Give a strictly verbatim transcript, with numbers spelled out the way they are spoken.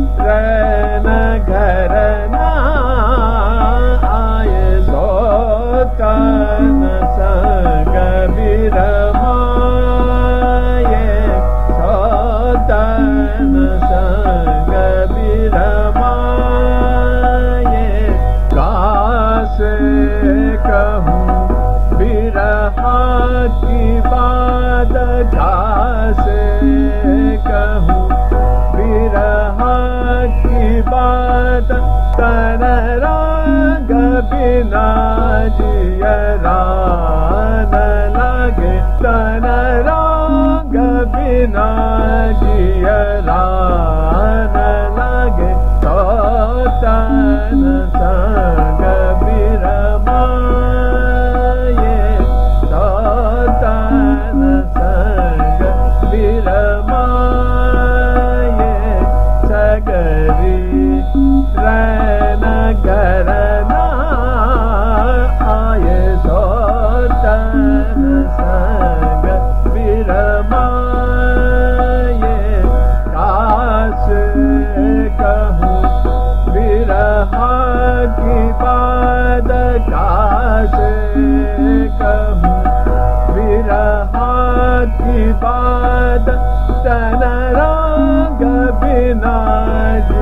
रैन घर ना आए सो तन संग बिरमाए सो तन संग बिरमाए कासे कहूँ बिरहा की बात कासे कहूँ बिरहा की बात तन रंग बिना जियरा न लागे तन रंग बिना जियरा न लागे तो तन संग बिरमाए तो तन संग बिरमाए सगरी रैन घर ना आए सो तन संग बिरमाए काश कहूँ बिरहा की बात काश कहूँ बिरहा की बात तन रंग बिना